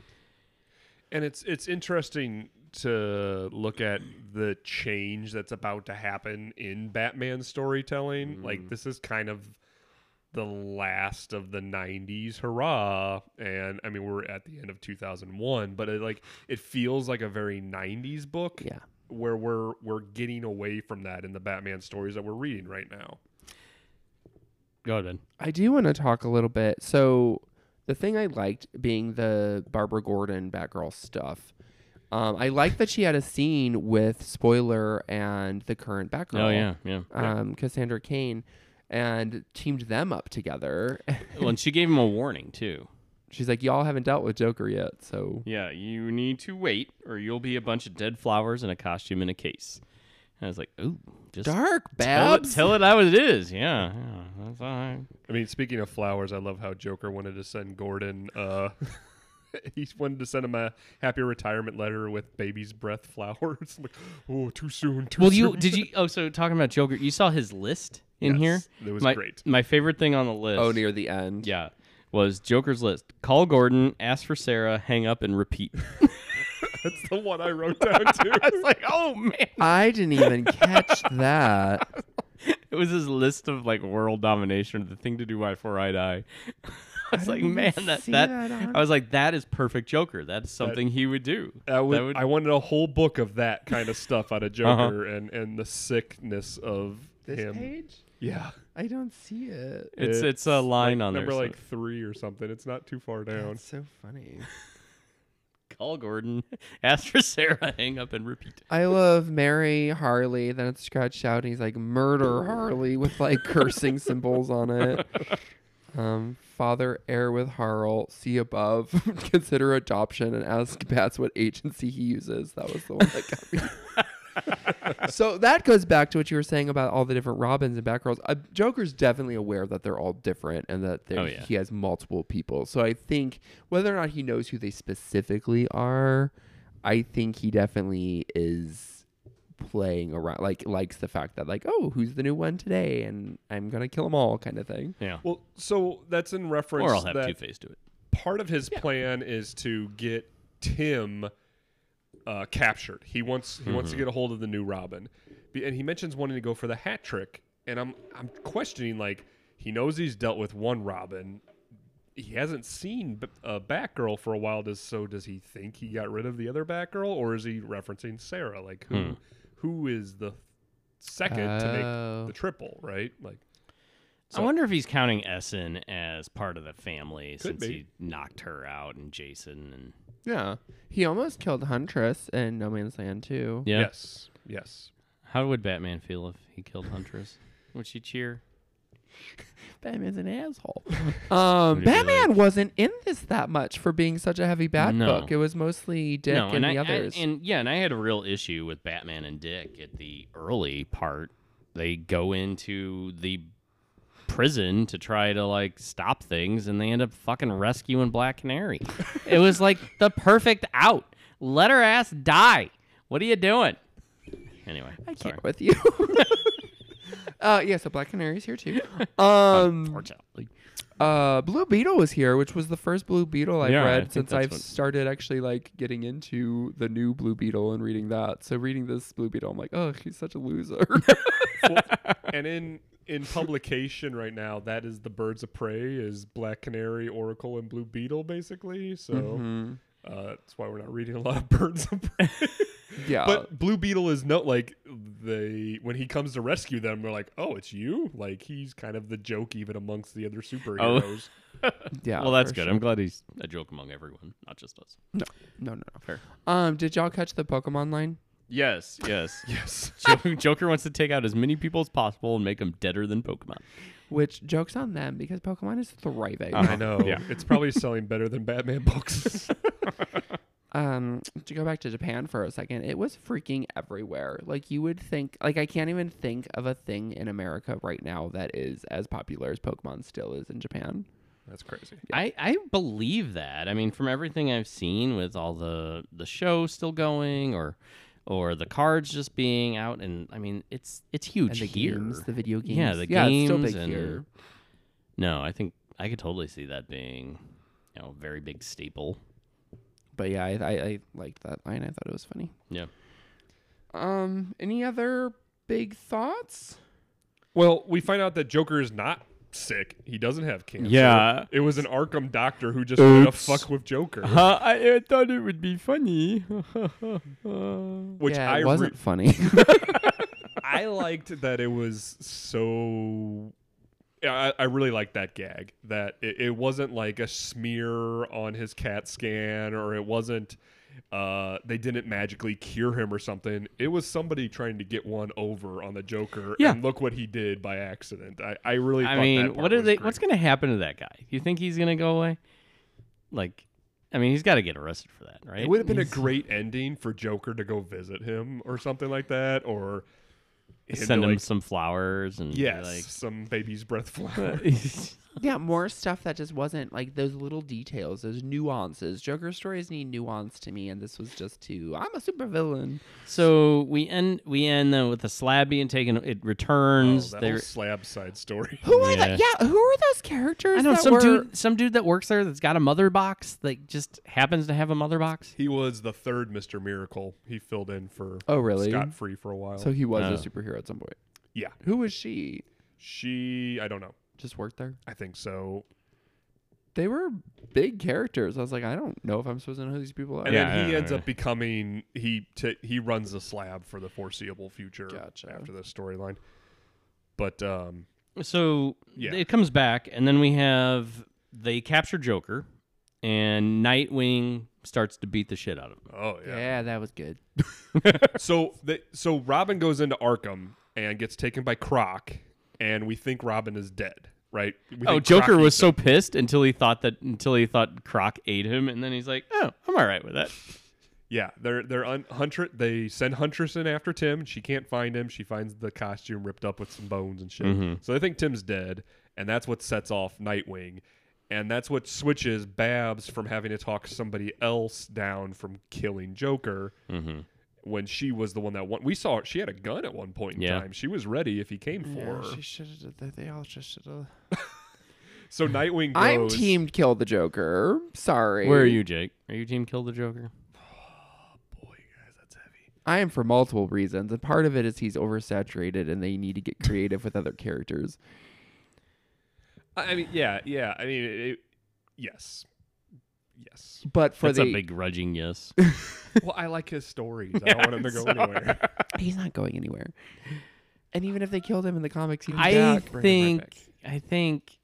And it's it's interesting to look at the change that's about to happen in Batman storytelling. Mm. Like this is kind of the last of the nineties hurrah, and I mean we're at the end of two thousand one, but it like it feels like a very nineties book. yeah. Where we're we're getting away from that in the Batman stories that we're reading right now. Go ahead. Ben. I do want to talk a little bit. So the thing I liked being the Barbara Gordon Batgirl stuff. Um, I like that she had a scene with Spoiler and the current Batgirl. Oh yeah, yeah. Um, Cassandra Cain, and teamed them up together. Well, and she gave him a warning too. She's like, y'all haven't dealt with Joker yet, so Yeah, you need to wait, or you'll be a bunch of dead flowers in a costume in a case. And I was like, ooh, just dark, tell it, Babs. tell it how it is. Yeah, yeah, that's all right. I mean, speaking of flowers, I love how Joker wanted to send Gordon. Uh, he wanted to send him a happy retirement letter with baby's breath flowers. Like, oh, too soon. Too Well, soon. you did you? Oh, so talking about Joker, you saw his list in here. Yes, it was my, great. My favorite thing on the list. Oh, near the end. Yeah, was Joker's list. Call Gordon, ask for Sarah, hang up, and repeat. That's the one I wrote down too. I was like, oh man. I didn't even catch that. It was his list of like world domination, the thing to do before I die. I was like, didn't man, even that see that, that on- I was like, that is perfect Joker. That's something he would do. That would, That would- I wanted a whole book of that kind of stuff out of Joker and, and the sickness of This him. page? Yeah. I don't see it. It's it's a line like, on there. number so- like three or something. It's not too far down. That's so funny. Call Gordon, ask for Sarah, hang up, and repeat. I love Mary Harley. Then it's scratched out, and he's like murder Harley with like cursing symbols on it. Um, father heir with Harl. See above. Consider adoption and ask Bats what agency he uses. That was the one that got me. So that goes back to what you were saying about all the different Robins and Batgirls. Uh, Joker's definitely aware that they're all different and that they're- Oh, yeah. he has multiple people. So I think whether or not he knows who they specifically are, I think he definitely is playing around, like likes the fact that like, oh, who's the new one today, and I'm gonna kill them all, kind of thing. Yeah. Well, so that's in reference Or I'll have that Two Face do it. part of his plan is to get Tim uh, captured. He wants he wants to Mm-hmm. get a hold of the new Robin, Be- and he mentions wanting to go for the hat trick. And I'm I'm questioning, like, he knows he's dealt with one Robin. He hasn't seen B- uh, Batgirl for a while. Does so? Does he think he got rid of the other Batgirl, or is he referencing Sarah? Like, who Hmm. who is the second to Oh. make the triple? Right? Like, I wonder if he's counting Essen as part of the family Could since be. he knocked her out and Jason and Yeah, he almost killed Huntress in No Man's Land too. yeah. yes, yes. How would Batman feel if he killed Huntress? Would she cheer? Batman's an asshole. Um, Would it be Batman like- wasn't in this that much for being such a heavy Bat No. book. It was mostly Dick no, and, and the I, others. I and yeah, and I had a real issue with Batman and Dick at the early part. They go into the prison to try to like stop things, and they end up fucking rescuing Black Canary. It was like the perfect out. Let her ass die. What are you doing? Anyway, I sorry. can't with you. uh, yeah, so Black Canary's here too. Um, Poor child. Like, uh, Blue Beetle was here, which was the first Blue Beetle I've Yeah, I read think since that's I've what- started actually like getting into the new Blue Beetle and reading that. So reading this Blue Beetle, I'm like, oh, he's such a loser. And in in publication right now, that is the Birds of Prey is Black Canary, Oracle, and Blue Beetle, basically. So Mhm. uh, that's why we're not reading a lot of Birds of Prey. Yeah, But Blue Beetle is no like they when he comes to rescue them, they're like, "Oh, it's you!" Like he's kind of the joke even amongst the other superheroes. yeah. well, that's for good. sure. I'm glad he's a joke among everyone, not just us. No, no, no. Fair. Um, did y'all catch the Pokemon line? Yes, yes. Yes. Jo- Joker wants to take out as many people as possible and make them deader than Pokemon. Which joke's on them because Pokemon is thriving. Uh-huh. I know. Yeah. It's probably selling better than Batman books. um to go back to Japan for a second, it was freaking everywhere. Like you would think, like I can't even think of a thing in America right now that is as popular as Pokemon still is in Japan. That's crazy. I, I believe that. I mean, from everything I've seen with all the the show still going, or or the cards just being out, and I mean, it's it's huge And the here. games, the video games. Yeah, the yeah, games it's still big and here. No, I think I could totally see that being, you know, a very big staple. But yeah, I, I I liked that line. I thought it was funny. Yeah. Um, any other big thoughts? Well, we find out that Joker is not sick. He doesn't have cancer. Yeah. It was an Arkham doctor who just wanted to Oops. fuck with Joker. Uh, I, I thought it would be funny. Which yeah, I it re- wasn't funny. I liked that it was so. Yeah, I, I really liked that gag. That it, it wasn't like a smear on his CAT scan, or it wasn't. Uh, they didn't magically cure him or something. It was somebody trying to get one over on the Joker. Yeah. And look what he did by accident. I, I really. I thought mean, that part what are was they? great. What's going to happen to that guy? Do you think he's going to go away? Like, I mean, he's got to get arrested for that, right? It would have been a He's- great ending for Joker to go visit him or something like that, or him Send to, him like, some flowers and be yes, like, some baby's breath flower. Yeah, more stuff that just wasn't like those little details, those nuances. Joker stories need nuance to me, and this was just too. I'm a supervillain. So we end we end uh, with the slab being taken. It Oh, returns. that They're- whole slab side story. Who are Yeah. the, yeah? Who are those characters? I know that some were, dude, some dude that works there that's got a mother box that just happens to have a mother box. He was the third Mister Miracle. He filled in for Oh, really? Scott Free for a while. So he was Oh. a superhero at some point. yeah, Who was she? she. I don't know. Just worked there. I think so. They were big characters. I was like, I don't know if I'm supposed to know who these people are. And Yeah, then he yeah, ends yeah. up becoming he t- he runs the slab for the foreseeable future Gotcha. after this storyline. But um, So Yeah. it comes back, and then we have they capture Joker, and Nightwing starts to beat the shit out of him. oh yeah. Yeah, that was good. So the so Robin goes into Arkham and gets taken by Croc, and we think Robin is dead, right? We Oh, think Joker Croc was eats so him. pissed until he thought that until he thought Croc ate him, and then he's like, "Oh, I'm all right with that." Yeah, they're they're un- Huntress. They send Huntress in after Tim. She can't find him. She finds the costume ripped up with some bones and shit. Mhm. So they think Tim's dead, and that's what sets off Nightwing, and that's what switches Babs from having to talk somebody else down from killing Joker. Mm-hmm. When she was the one that won. We saw her, she had a gun at one point in Yeah. time. She was ready if he came for Yeah, her. she should have. They all just should have. So Nightwing goes. I'm team kill the Joker. Sorry. Where are you, Jake? Are you team kill the Joker? Boy, guys, that's heavy. I am for multiple reasons, and part of it is he's oversaturated, and they need to get creative with other characters. I I mean, yeah, yeah. I mean, it, it- yes, yes. But for That's the a begrudging yes. Well, I like his stories. I don't want him to go anywhere. he's not going anywhere. And even if they killed him in the comics, he'd be I back. Bring him right think. I think.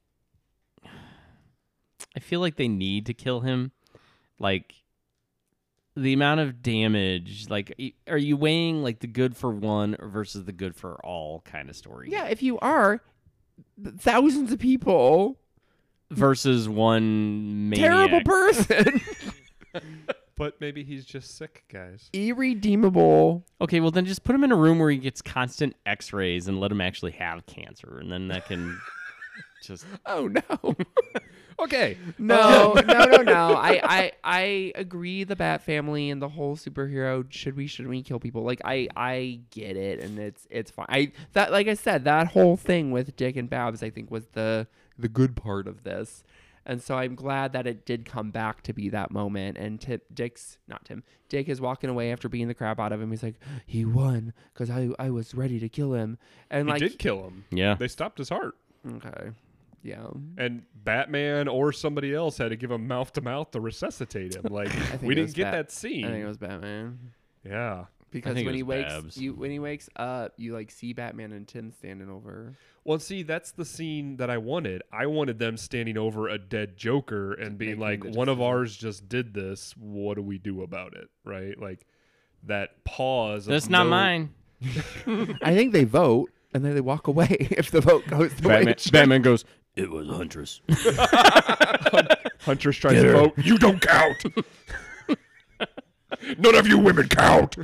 I feel like they need to kill him. Like the amount of damage. Like, y- are you weighing like the good for one versus the good for all kind of story? Yeah, if you are, th- thousands of people, Versus one maniac. terrible person, But maybe he's just sick, guys. irredeemable. Okay, well then just put him in a room where he gets constant X-rays and let him actually have cancer, and then that can just. Oh no. Okay. No, no, no, no. I, I, I agree. The Bat family and the whole superhero. Should we? Should we kill people? Like I, I get it, and it's, it's fine. I that, like I said, that whole thing with Dick and Babs, I think, was the, the good part of this, and so I'm glad that it did come back to be that moment. And Tip, Dick's not Tim. Dick is walking away after beating the crap out of him. He's like, he won because I, I was ready to kill him, and He like, did kill him. Yeah. They stopped his heart. okay, yeah. And Batman or somebody else had to give him mouth to mouth to resuscitate him. Like think we it didn't was get Bat- that scene. I think it was Batman. yeah. Because think it when he was wakes, Babs. you when he wakes up, you like see Batman and Tim standing over. Well, see, that's the scene that I wanted. I wanted them standing over a dead Joker and being Making like, the one of decision. ours just did this. What do we do about it? Right? Like that pause. of That's not no- mine. I think they vote and then they walk away if the vote goes the way Batman, it should. Batman goes, "It was Huntress." Huntress tries to vote. You don't count. None of you women count.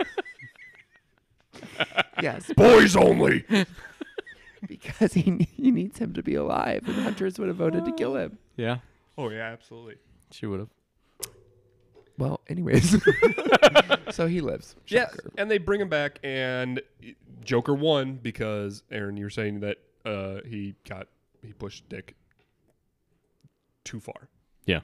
Yes, Boys only. because he he needs him to be alive, and Huntress would have voted to kill him. Yeah, Oh yeah, absolutely. she would have. Well, anyways, so he lives. Yeah, Shocker. and they bring him back, and Joker won because Aaron, you're saying that uh, he got he pushed Dick too far. Yeah.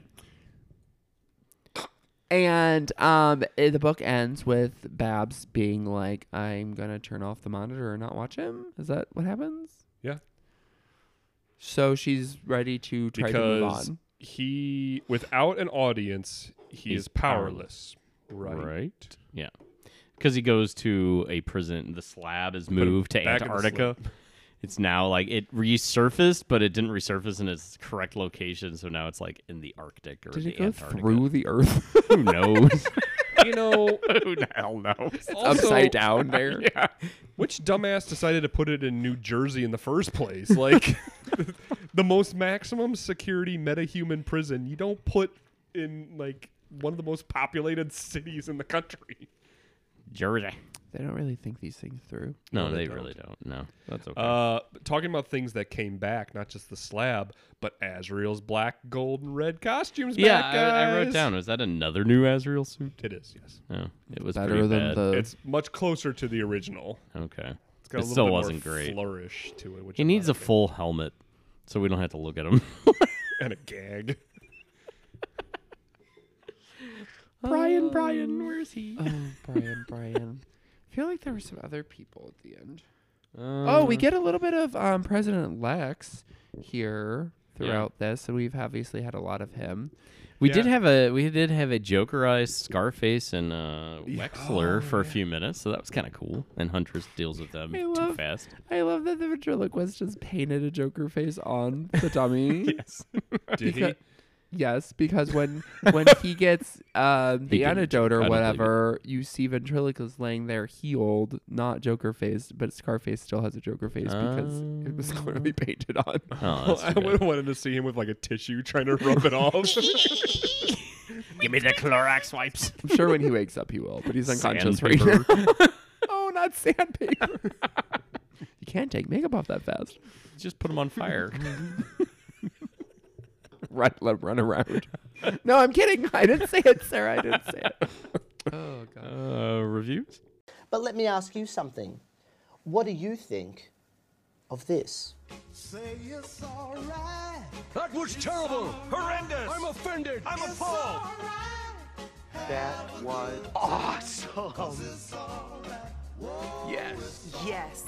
And um, eh, the book ends with Babs being like, "I'm gonna turn off the monitor and not watch him." Is that what happens? Yeah, So she's ready to try to move because on. he, without an audience, he He's is powerless. Right. Right. Yeah. Because he goes to a prison. The slab is moved to back in the Antarctica. It's now like it resurfaced, but it didn't resurface in its correct location. So now it's like in the Arctic or Did the it go Antarctica. through the earth? Who knows? You know, Who the hell knows? also- Upside down there. Yeah. which dumbass decided to put it in New Jersey in the first place? Like, the most maximum security metahuman prison you don't put in like one of the most populated cities in the country. Jersey. They don't really think these things through. No, No, they they don't. really don't. No, that's okay. Uh, talking about things that came back, not just the slab, but Azrael's black, gold, and red costumes. yeah, back, I, I wrote guys. down. Was that another new Azrael suit? It is, yes. No, it was Better pretty than bad. the. It's much closer to the original. Okay. It's got It a little still bit wasn't more great. flourish to it. Which He I'm needs not a full helmet, so we don't have to look at him. and a gag. Brian, Brian, where's he? oh, Brian, Brian. I feel like there were some other people at the end. Uh, Oh, we get a little bit of um, President Lex here throughout this, and we've obviously had a lot of him. We Yeah. did have a we did have a Jokerized Scarface and uh, Yeah. Wexler Oh, for a yeah. few minutes, so that was kind of cool. And Huntress deals with them I too love- fast. I love that the ventriloquist just painted a Joker face on the dummy. Yes. Did he? Because- Yes, because when when he gets um, the He didn't. antidote I or don't believe whatever, you see ventriloquist laying there healed, not Joker faced, but Scarface still has a Joker face because it was Oh. clearly painted on. Oh, that's I too would bad. have wanted to see him with like a tissue trying to rub it off. Give me the Clorox wipes. I'm sure when he wakes up he will, but he's unconscious right Sandpaper. now. Oh, not sandpaper. You can't take makeup off that fast. Just put them on fire. Run, let run around. No, I'm kidding. I didn't say it, Sarah. I didn't say it. Oh god. uh, reviews? But let me ask you something. What do you think of this? That was terrible! Horrendous! I'm offended! I'm appalled! That was awesome. Yes. Yes.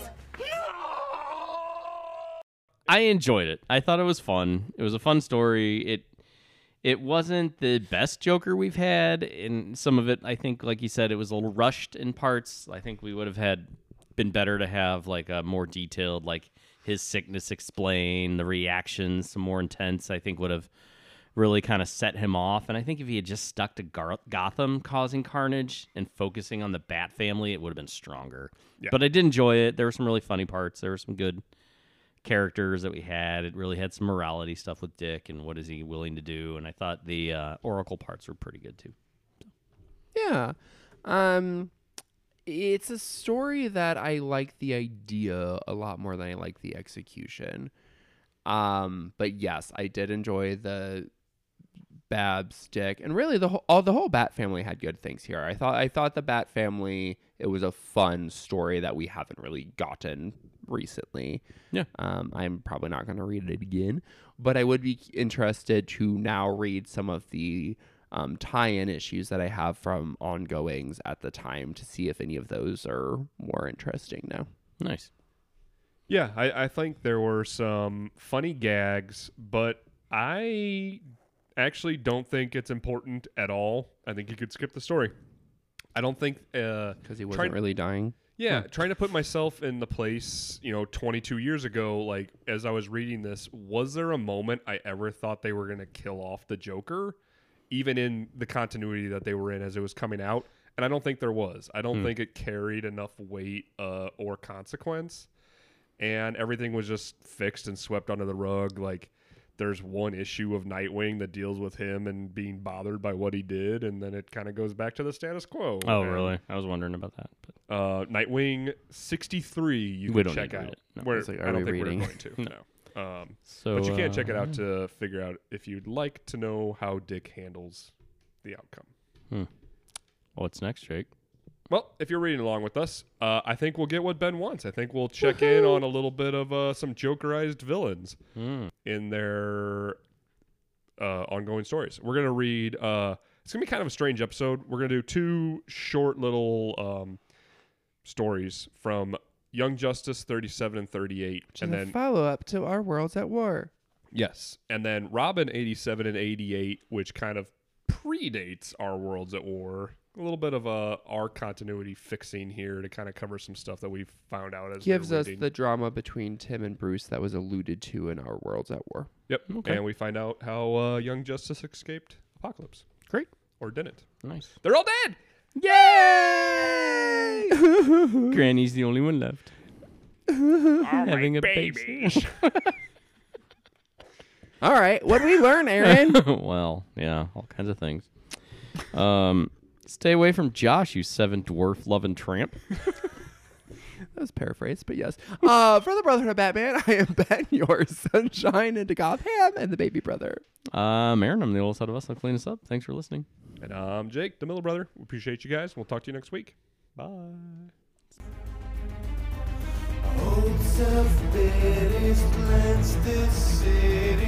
I enjoyed it. I thought it was fun. It was a fun story. It it wasn't the best Joker we've had, and some of it, I think, like you said, it was a little rushed in parts. I think we would have had been better to have like a more detailed, like his sickness explained, the reactions, some more intense. I think would have really kind of set him off. And I think if he had just stuck to Gar- Gotham causing carnage and focusing on the Bat family, it would have been stronger. Yeah. But I did enjoy it. There were some really funny parts. There were some good characters that we had. It really had some morality stuff with Dick and what is he willing to do. And I thought the uh, Oracle parts were pretty good too. Yeah. Um it's a story that I like the idea a lot more than I like the execution. Um but yes, I did enjoy the Babs, Dick, and really the whole all the whole Bat family had good things here. I thought I thought the Bat family, it was a fun story that we haven't really gotten recently. Yeah. Um, I'm probably not going to read it again, but I would be interested to now read some of the um, tie-in issues that I have from ongoings at the time to see if any of those are more interesting now. Nice. Yeah, I, I think there were some funny gags, but I actually don't think it's important at all. I think you could skip the story. I don't think uh, Because he wasn't trying- really dying. Yeah, trying to put myself in the place, you know, twenty-two years ago, like as I was reading this, was there a moment I ever thought they were going to kill off the Joker, even in the continuity that they were in as it was coming out? And I don't think there was. I don't Hmm. think it carried enough weight uh, or consequence. And everything was just fixed and swept under the rug. Like there's one issue of Nightwing that deals with him and being bothered by what he did, and then it kind of goes back to the status quo. Oh, And, really? I was wondering about that. But. Uh, Nightwing sixty-three, you We can don't check need to read out. it. No. We're- It's like, I are don't we think reading? we're going to. no. Um, So, but you can uh, check it out to figure out if you'd like to know how Dick handles the outcome. What's next, Jake? Well, if you're reading along with us, uh, I think we'll get what Ben wants. I think we'll check in on a little bit of uh, some Jokerized villains Hmm. in their uh, ongoing stories. We're going to read, uh, it's going to be kind of a strange episode. We're going to do two short little um, stories from Young Justice thirty-seven and thirty-eight. Which and is a then, follow up to Our World's at War. yes. And then Robin eighty-seven and eighty-eight, which kind of predates Our World's at War. A little bit of uh, our continuity fixing here to kind of cover some stuff that we've found out as Gives we're us reading. the drama between Tim and Bruce that was alluded to in Our World's at War. Yep. Okay. And we find out how uh, Young Justice escaped Apocalypse. Great. Or didn't. Nice. They're all dead! Yay! Granny's the only one left. Having a babies. All right. What did we learn, Aaron? well, yeah, all kinds of things. Um, stay away from Josh, you seven dwarf loving tramp. That was paraphrased, but yes. Uh, for the Brotherhood of Batman, I am Ben, your sunshine into Gotham, and the baby brother. Um, Aaron, I'm the oldest out of us. I'll clean us up. Thanks for listening. And I'm Jake, the Miller brother. We appreciate you guys. We'll talk to you next week. Bye. Old self-pity's cleansed this city.